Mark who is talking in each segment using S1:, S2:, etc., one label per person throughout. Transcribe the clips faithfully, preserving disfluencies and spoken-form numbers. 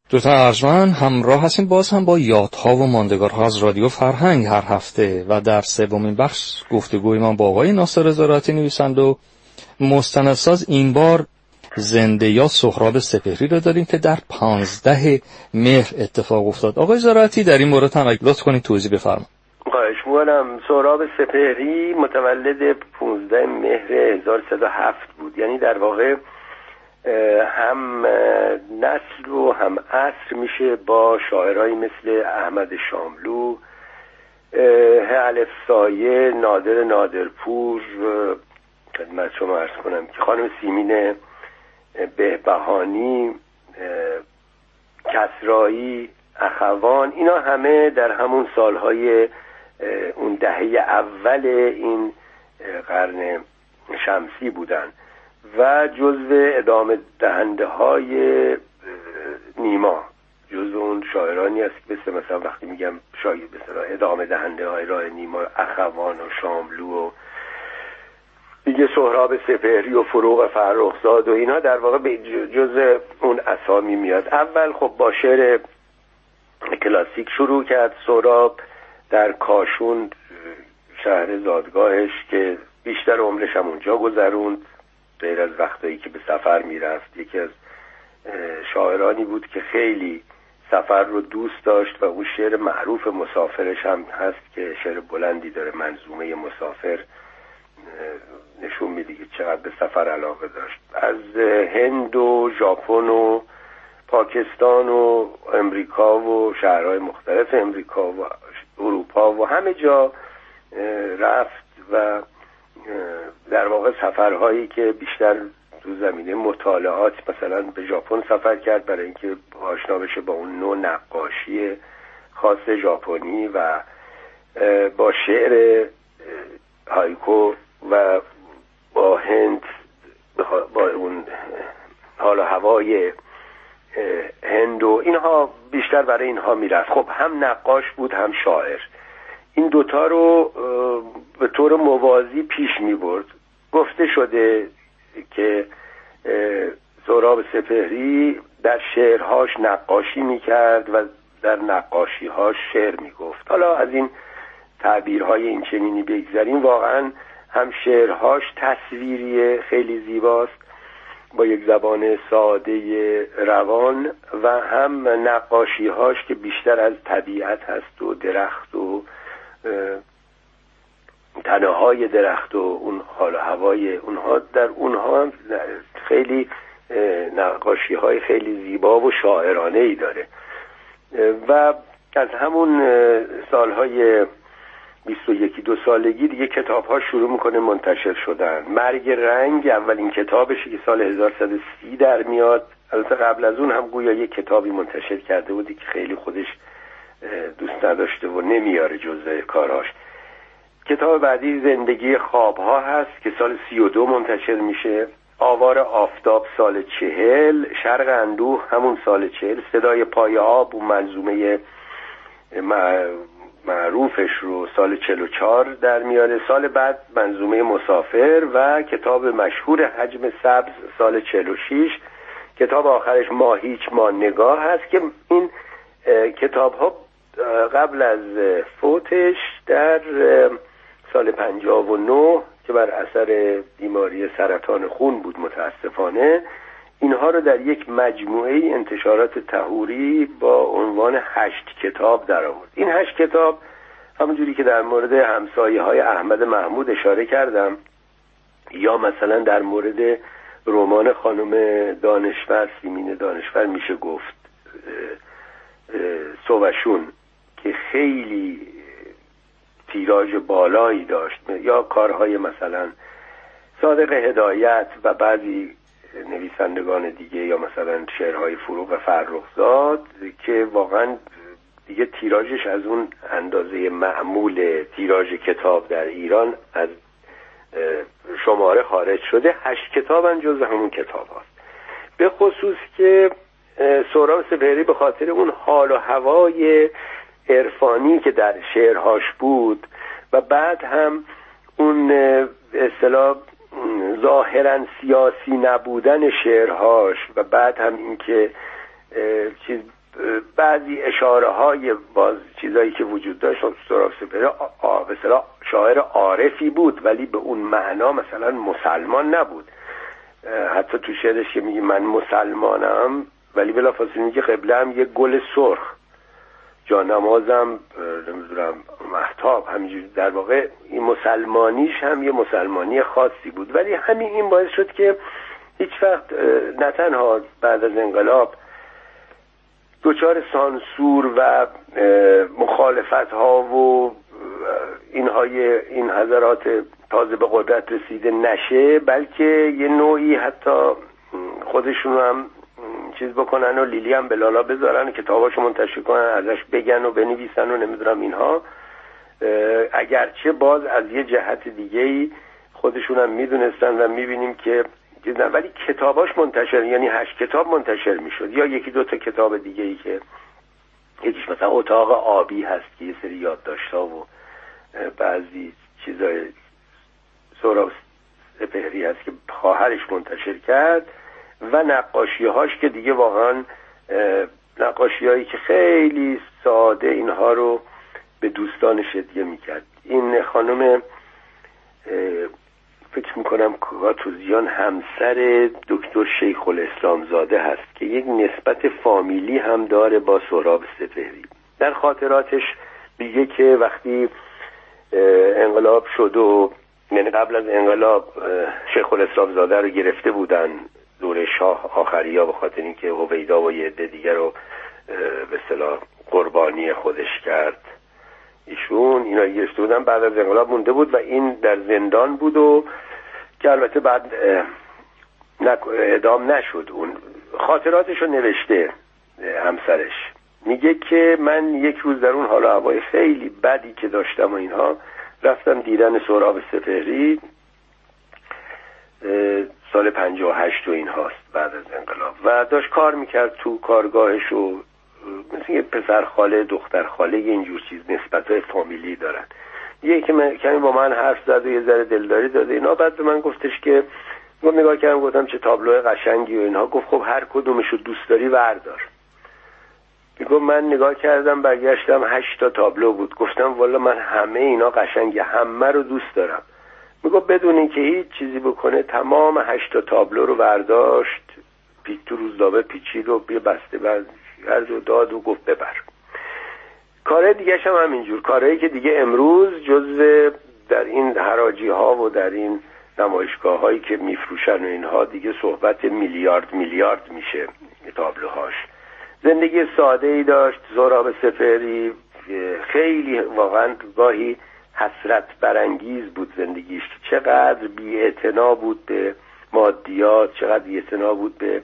S1: دوتا ارجمند همراه هستیم باز هم با یادها و ماندگارها از رادیو فرهنگ هر هفته و در سومین بخش گفتگوی من با آقای ناصر زراعتی نویسنده و مستندساز این بار زنده یا سهراب سپهری رو داریم که در پانزده مهر اتفاق افتاد. آقای زراعتی در این مورد هم اگه لطف کنید توضیح بفرمایید.
S2: خواهش می‌کنم. سهراب سپهری متولد پانزده مهر هزار و سیصد و هفت بود، یعنی در واقع هم نسل و هم عصر میشه با شاعرایی مثل احمد شاملو، الف سایه، نادر نادرپور، خدمت شما عرض کنم که خانم سیمین بهبهانی، کسرایی، اخوان، اینا همه در همون سالهای اون دهه اول این قرن شمسی بودن و جزو ادامه دهنده های نیما، جزو اون شاعرانی است که مثل مثلا وقتی میگم شاید مثلا ادامه دهنده های راه نیما، اخوان و شاملو و دیگه سهراب سپهری و فروغ فرخزاد و اینا در واقع به جزء اون اسامی میاد. اول خب با شعر کلاسیک شروع کرد سهراب در کاشون، شهر زادگاهش که بیشتر عمرش هم اونجا گذروند غیر از وقتایی که به سفر میرفت. یکی از شاعرانی بود که خیلی سفر رو دوست داشت و اون شعر معروف مسافرش هم هست که شعر بلندی داره، منظومه مسافر، نشون میده که چقدر به سفر علاقه داشت. از هند و ژاپن و پاکستان و امریکا و شهرهای مختلف امریکا و اروپا و همه جا رفت و در واقع سفرهایی که بیشتر تو زمینه مطالعات، مثلا به ژاپن سفر کرد برای اینکه آشنا بشه با اون نوع نقاشی خاص ژاپنی و با شعر هایکو و با هند، با اون حال و هوای هند و اینها بیشتر برای اینها میرفت. خب هم نقاش بود هم شاعر، این دوتا رو به طور موازی پیش میبرد. گفته شده که سهراب سپهری در شعرهاش نقاشی میکرد و در نقاشیهاش شعر میگفت. حالا از این تعبیرهای این چنینی بگذاریم، واقعا هم شعرهاش تصویری خیلی زیباست با یک زبان ساده روان و هم نقاشیهاش که بیشتر از طبیعت هست و درخت و تنه های درخت و اون حال و هوای اونها، در اونها خیلی نقاشی های خیلی زیبا و شاعرانه ای داره. و از همون سالهای بیست و یکی دو سالگی دیگه کتاب ها شروع میکنه منتشر شدن. مرگ رنگ اولین کتابشه که سال هزار و سیصد و سی در میاد. البته قبل از اون هم گویا یک کتابی منتشر کرده بودی که خیلی خودش دوست نداشته و نمیاره جزء کاراش. کتاب بعدی زندگی خوابها هست که سال سی و دو منتشر میشه. آوار آفتاب سال چهل، شرق اندوه همون سال چهل، صدای پای آب و منظومه معروفش رو سال چهل و چهار در میاره. سال بعد منظومه مسافر و کتاب مشهور حجم سبز سال چهل و شش. کتاب آخرش ما هیچ ما نگاه هست که این کتاب ها قبل از فوتش در سال پنجاه و نه که بر اثر بیماری سرطان خون بود متاسفانه، اینها رو در یک مجموعه انتشارات طهوری با عنوان هشت کتاب در آورد. این هشت کتاب همونجوری که در مورد همسایه های احمد محمود اشاره کردم، یا مثلا در مورد رمان خانم دانشور سیمین دانشور میشه گفت سوشون که خیلی تیراژ بالایی داشت، یا کارهای مثلا صادق هدایت و بعضی نویسندگان دیگه، یا مثلا شعرهای فروغ فرخزاد که واقعا دیگه تیراژش از اون اندازه معمول تیراژ کتاب در ایران از شماره خارج شده. هشت کتاب هم جز همون کتاب هست. به خصوص که سهراب سپهری به خاطر اون حال و هوای عرفانی که در شعرهاش بود و بعد هم اون اصطلاح ظاهرا سیاسی نبودن شعرهاش و بعد هم اینکه چیز بعضی اشاره های باز چیزایی که وجود داشت، سهراب سپهری به اصطلاح شاعر عارفی بود ولی به اون معنا مثلا مسلمان نبود. حتی تو شعرش که میگه من مسلمانم ولی بلافاصله میگه قبله‌ام یه گل سرخ، جانمازم نمیدونم مهتاب. همینجوری در واقع این مسلمانیش هم یه مسلمانی خاصی بود. ولی همین این باعث شد که هیچ وقت نه تنها بعد از انقلاب دچار سانسور و مخالفت ها و اینهای این حضرات تازه به قدرت رسیده نشه، بلکه یه نوعی حتی خودشون هم چیز بکنن و لیلی هم بلالا بذارن و کتاباشو منتشر کنن، ازش بگن و بنویسن و نمیدونم اینها. اگرچه باز از یه جهت دیگه‌ای خودشون هم میدونستن و میبینیم که دیدن، ولی کتاباش منتشر، یعنی هشت کتاب منتشر میشد یا یکی دو تا کتاب دیگه‌ای که یکیش مثلا اتاق آبی هست که یه سری یادداشت‌ها و بعضی چیزای سهراب سپهری هست که خواهرش منتشر کرد و نقاشی‌هاش که دیگه واقعا نقاشی‌هایی که خیلی ساده اینها رو به دوستانش هدیه میکرد. این خانم فکر میکنم کاتوزیان همسر دکتر شیخ الاسلام زاده هست که یک نسبت فامیلی هم داره با سهراب سپهری. در خاطراتش میگه که وقتی انقلاب شد و یعنی قبل از انقلاب شیخ الاسلام زاده رو گرفته بودن دوره شاه آخریا به خاطر اینکه هویدا و یه عده دیگر رو به اصطلاح قربانی خودش کرد ایشون، اینا گرفته بودن. بعد از انقلاب مونده بود و این در زندان بود و که البته بعد اعدام نشد. اون خاطراتش رو نوشته همسرش، میگه که من یک روز در اون حال و هوای خیلی بدی که داشتم و اینها رفتم دیدن سهراب سپهری سال پنجاه و هشت و این هاست بعد از انقلاب و داشت کار میکرد تو کارگاهش و مثل یه پسر خاله دختر خاله اینجور چیز نسبت‌های فامیلی دارن. یه که من کمی با من حرف زد و یه ذره دلداری داده اینا. بعد به من گفتش که گفت نگاه کردم گفتم چه تابلو قشنگی و اینها. گفت خب هر کدومشو دوست داری بردار. میگم من نگاه کردم برگشتم هشت تا تابلو بود. گفتم والا من همه اینا قشنگه، همه رو دوست دارم. میگم بدون اینکه هیچ چیزی بکنه تمام هشت تا تابلو رو برداشت، پیچ تو روزنامه پیچید و بیا بسته بند کرد و داد و گفت ببر. کاره دیگه هم همینجور، کارهایی که دیگه امروز جزو در این حراجی ها و در این نمایشگاه هایی که میفروشن و اینها دیگه صحبت میلیارد میلیارد میشه تابلوهاش. زندگی ساده ای داشت سهراب سپهری، خیلی واقعا گاهی حسرت برانگیز بود زندگیش. چقدر بی‌اعتنا بود به مادیات، چقدر بی‌اعتنا بود به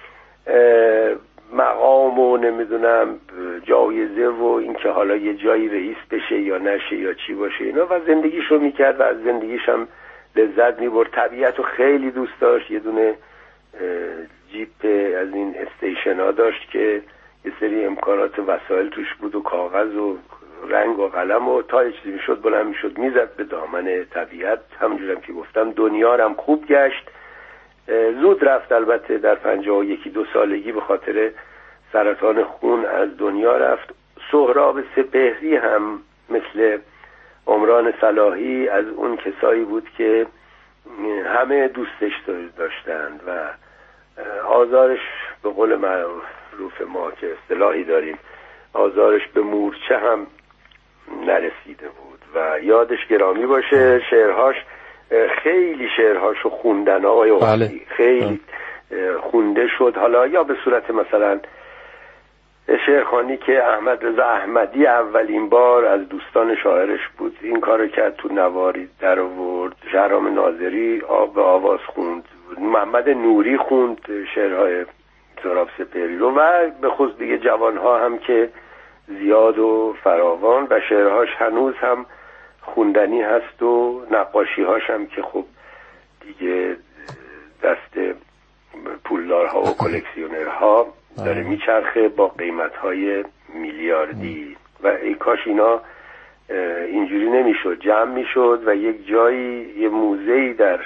S2: مقام و نمیدونم جایزه و اینکه حالا یه جایی رئیس بشه یا نشه یا چی باشه اینا، و زندگیش رو میکرد و از زندگیش هم لذت میبرد. طبیعت رو خیلی دوست داشت. یه دونه جیپ از این استیشن ها داشت که یه سری امکانات وسایل توش بود و کاغذ و رنگ و قلم و تا یه چیزی میشد بلند میشد میزد به دامن طبیعت. همونجورم که گفتم دنیا هم خوب گشت. زود رفت البته، در پنجاه و یکی دو سالگی به خاطر سرطان خون از دنیا رفت. سهراب سپهری هم مثل عمران صلاحی از اون کسایی بود که همه دوستش داشتند و آزارش به قول معروف ما که اصطلاحی داریم آزارش به مورچه هم نرسیده بود و یادش گرامی باشه. شعرهاش خیلی شعرهاشو خوندن آقای اوقی، خیلی خونده شد، حالا یا به صورت مثلا شعرخوانی که احمد رضا احمدی اولین بار از دوستان شاعرش بود این کارو کرد، تو نواری در آورد. شهرام ناظری آب به آواز خوند، محمد نوری خوند شعرهای سهراب سپهری رو و به خصوص دیگه جوانها هم که زیاد و فراوان و شعرهاش هنوز هم خوندنی هست و نقاشی‌هاش هم که خب دیگه دست پولدارها و کلکسیونرها داره میچرخه با قیمت‌های میلیاردی و ای کاش اینا اینجوری نمیشد، جمع میشد و یک جایی یه موزه‌ای در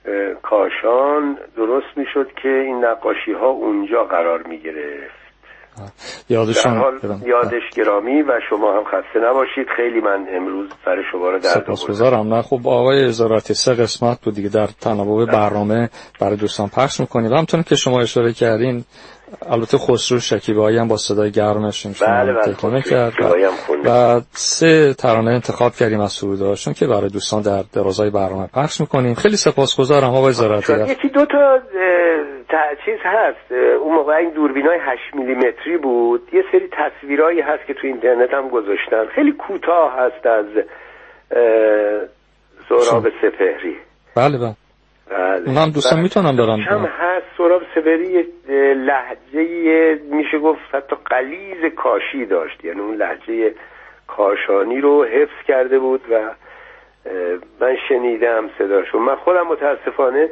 S2: کاشان درست میشد که این نقاشی‌ها اونجا قرار میگرفت
S1: یادشون
S2: یادش گرامی و شما هم خسته نباشید. خیلی من امروز سر شما رو درد آوردم.
S1: سپاسگزارم. نه خب آقای ازاراتی سه قسمت بود دیگه در تناوب برنامه برای دوستان پخش می‌کنیم و همونطور که شما اشاره کردین البته خسرو شکیبایی هم با صدای گرمش
S2: بله بله
S1: تکانه کرد و, و سه ترانه انتخاب کردیم از سرودهاشون که برای دوستان در درازای برنامه پخش میکنیم. خیلی سپاسگزارم آقای ازاراتی.
S2: یکی دو تا چیز هست. اون موقع این دوربینای هشت میلیمتری بود، یه سری تصویرایی هست که تو اینترنت هم گذاشتن، خیلی کوتاه هست از سهراب سپهری.
S1: بله بله اونم دوستان میتونم برن
S2: هم هست. سهراب سپهری لهجه میشه گفت حتی غلیظ کاشی داشت، یعنی اون لهجه کاشانی رو حفظ کرده بود و من شنیدم صداشو. من خودم متاسفانه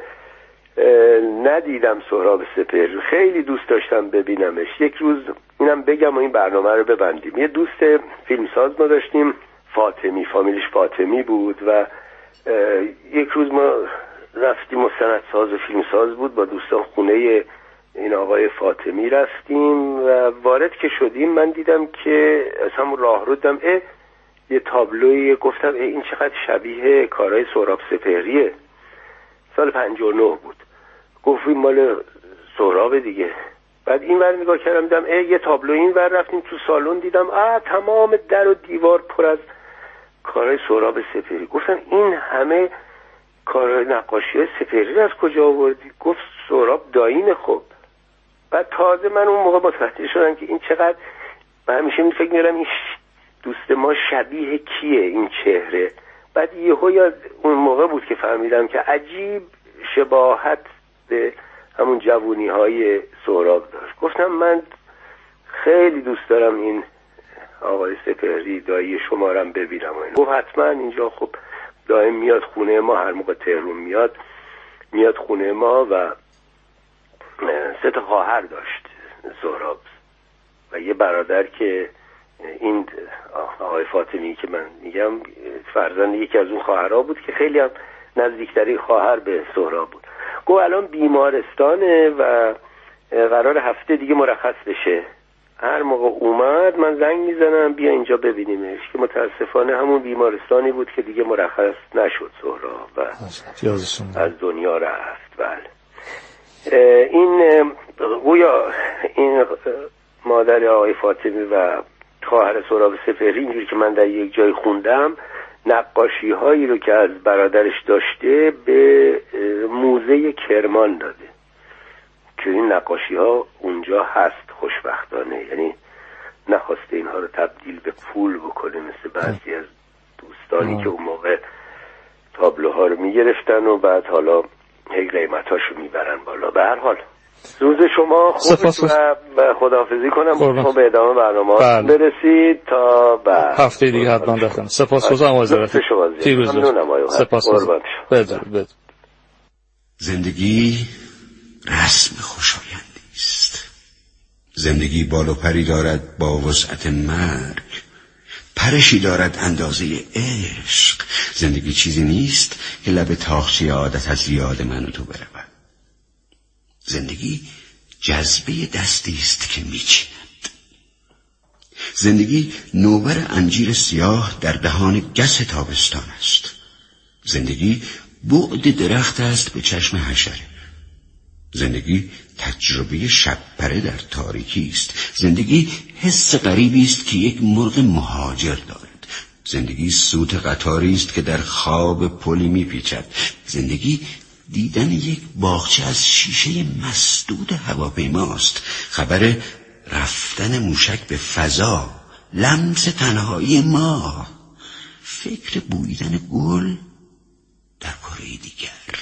S2: ندیدم سهراب سپهری، خیلی دوست داشتم ببینمش. یک روز اینم بگم و این برنامه رو ببندیم. یه دوست فیلمساز ما داشتیم، فاطمی، فامیلش فاطمی بود و یک روز ما رفتیم، مستندساز و فیلمساز بود، با دوستان خونه این آقای فاطمی رفتیم و وارد که شدیم من دیدم که از همون راه رو دیدم اه یه تابلوی، گفتم اه این چقدر شبیه کارهای سهراب سپهریه. سال پنجاه و نه بود. گفت این مال سهراب دیگه. بعد این ور نگاه کردم دیدم اه یه تابلو این ور رفتیم تو سالن دیدم آ تمام در و دیوار پر از کارهای سهراب سپهری. گفتم این همه کارهای نقاشی های سپهری از کجا آوردی؟ گفت سهراب داین. خب بعد تازه من اون موقع متوجه شدم که این چقدر، من همیشه می فکر می‌کردم این دوست ما شبیه کیه این چهره. بعد یهو یاد اون موقع بود که فهمیدم که عجیب شباهت به همون جوونی های سهراب داشت. گفتم من خیلی دوست دارم این آقای سپهری دایی شمارم ببینم. گفت حتما اینجا خب دائم میاد خونه ما، هر موقع تهران میاد میاد خونه ما و سه تا خواهر داشت سهراب و یه برادر که این آقای فاطمی که من میگم فرزند یکی از اون خواهرها بود که خیلی هم نزدیکترین خواهر به سهراب بود. گفت الان بیمارستانه و قرار هفته دیگه مرخص بشه، هر موقع اومد من زنگ میزنم بیا اینجا ببینیمش. که متاسفانه همون بیمارستانی بود که دیگه مرخص نشد سهراب و از دنیا رفت. بله این گویا این مادر آقای فاطمی و خواهر سهراب سپهری اینجوری که من در یک جای خوندم نقاشی هایی رو که از برادرش داشته به موزه کرمان داده که این نقاشی ها اونجا هست خوشبختانه، یعنی نخواسته اینها رو تبدیل به پول بکنه مثل بعضی از دوستانی که اون موقع تابلوها رو میگرفتن و بعد حالا هی قیمتاشو میبرن بالا. به هر حال روز شما خوب و خداحافظی کنم تا به ادامه برنامه بله. برسید تا بعد
S1: هفته دیگه حتما دختم. سپاسگزارم حضرت.
S2: ممنونم.
S1: سپاسگزارم. بدر بدر.
S3: زندگی رسم خوشایندی است. زندگی بال و پری دارد با وسعت مرگ، پرشی دارد اندازه عشق. زندگی چیزی نیست که لب تاخچه عادت از یاد من و تو برود. زندگی جذبه دستی است که میچیند. زندگی نوبر انجیر سیاه در دهان گس تابستان است. زندگی بعد درخت است به چشم حشره. زندگی تجربه شب پره در تاریکی است. زندگی حس غریبی است که یک مرغ مهاجر دارد. زندگی سوت قطاری است که در خواب پلی میپیچد. زندگی دیدن یک باغچه از شیشه مسدود هواپیماست. خبر رفتن موشک به فضا، لمس تنهایی ما، فکر بویدن گل در کره دیگر.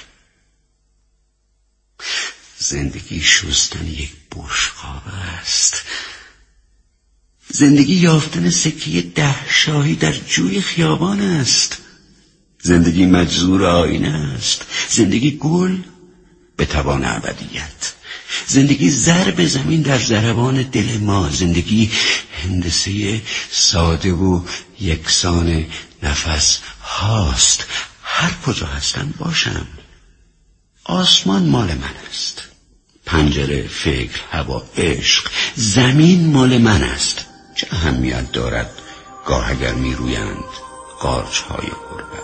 S3: زندگی شستن یک بشقاب است. زندگی یافتن سکه ده شاهی در جوی خیابان است. زندگی مجذور آینه است. زندگی گل به توان ابدیت. زندگی ضرب زمین در ضربان دل ما. زندگی هندسه ساده و یکسان نفس هاست. هر کجا هستم باشم. آسمان مال من است، پنجره، فکر، هوا، عشق. زمین مال من است. چه اهمیت دارد گاه اگر می رویند قارچ‌های غربت.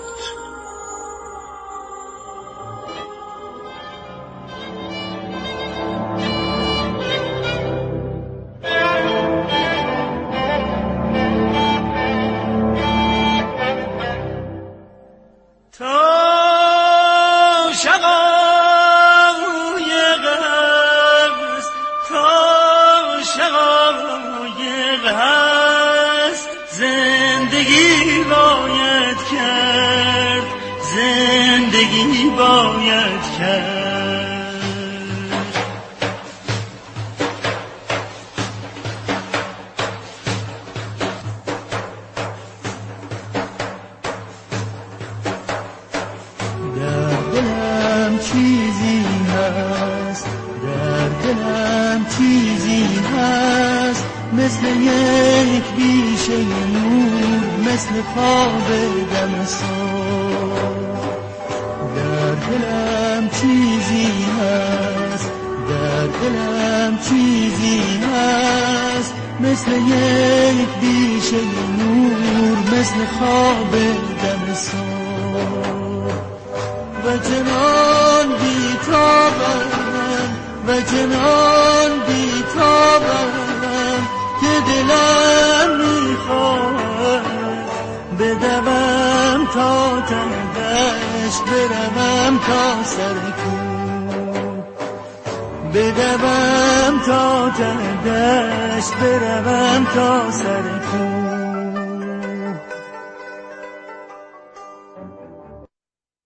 S4: بدوم تا ته دشت بروم تا سر کوه.